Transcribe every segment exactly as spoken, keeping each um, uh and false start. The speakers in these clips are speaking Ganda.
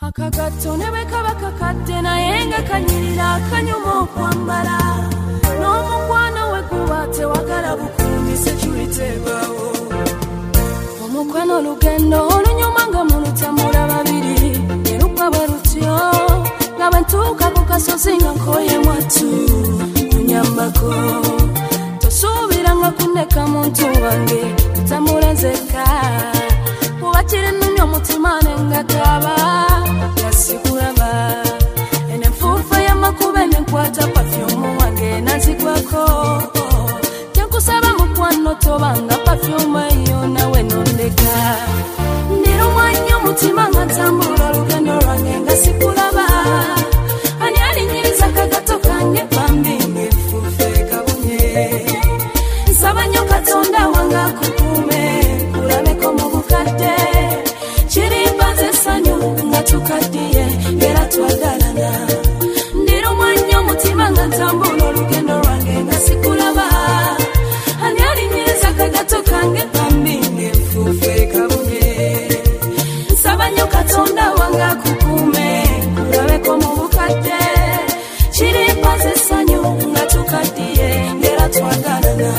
Akagato nebe kabaka kadde naye nga kanyirira akanyuma okwambala n'omukwano we guba tewagala bukuumise kyuliteebwawo omukwano olugendo olunyuma nga mulutambula babiri erukwa bwe lutyo nga bwe ntuuka ku kasozi nga nkoye mwattu kunyambako tosuubira nga kunneka muntu wange tutambula nzekka kuba kiri nnumya omutima nengagaba yasikulaba enenfuufa y'amakuba nenkwata pafyumu wange nazigwako kyenkusaba mukwano tobanga pafyumu eyo nawe nondeka ndirumwa nnyo omutima nga ntambula olugendo lwange nga sikulaba ani alinyiriza kagato kange bambi ngefuufe kabunye nsaba nnyo katonda wange akukuume kulabeko mu bukadde kirimbaza essanyu nga tukaddiye era twagalana ndirumwa nnyo omutima nga ntambula olugendo lwange nga sikulaba ani alinyiriza kagato kange bambi ngefuufe kabunye nsaba nnyo katonda wange akukuume kulabeko mu bukadde kirimbaza essanyu nga tukaddiye era twagalana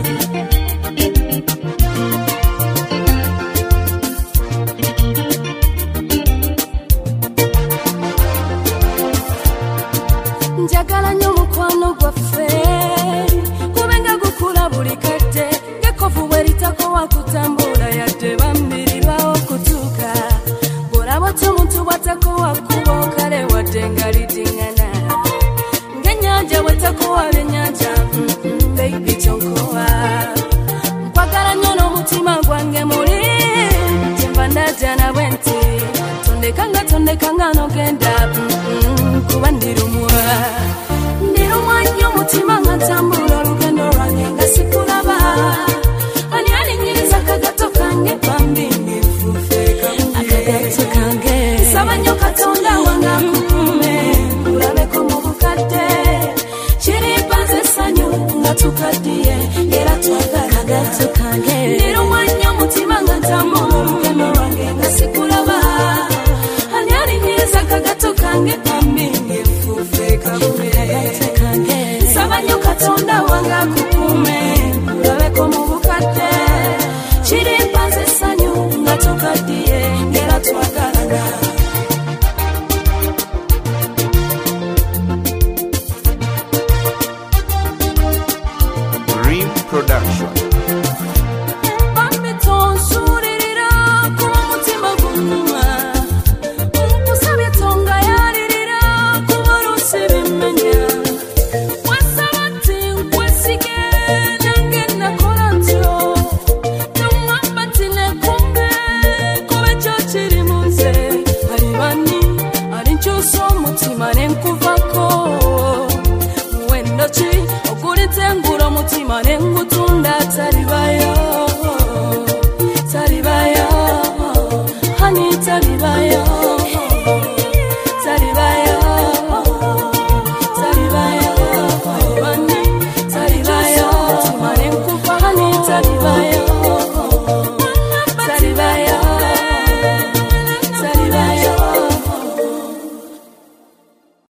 njagala nnyo mukwano gwaffe kubenga gukula buli kadde ng'ekkovu bwe litakowa kutambula yadde bambirirawo okutuuka bw'olaba oti omuntu bw'atakowa kkuba okale wadde nga lidiŋŋana ng'ennyanja bwe takowa byennyanja baby tonkowa nkwagala nnyo n'omutima gwange muli kyenva ndajana bwe nti tondekanga tondekanga n'ogenda kuba ndirumwa ndirumwa nnyo omutima nga ntambula olugendo lwange nga sikulaba ani alinyiriza kagato kange bambi ngefuufe akagato kange nsaba nnyo katonda wange akukuume kulabeko mu bukadde kirimbaza essanyu nga tukaddiye era twagala kagato kange ndirumwa nnyo omutima nga ntambula olugendo lwange nga sikulaba ani alinyiriza kagato kange bambi ngefuufe kabunye nsaba nnyo katonda wange akukuume kulabeko mu bukadde kirimbaza essanyu nga tukaddiye era twagalana Dream Production. bambi tonsuulirira kuba omutima gunnuma nkusabye tonga yalirira kuba oluusi bimmenya wasaba nti nkwesige nange nakola ntyo nomwamba nti nekumbe kuba ekyo kiri mu nze ali bani alinkyusa omutima nenkuvako muwendo ki ogulitengula omutima nengutu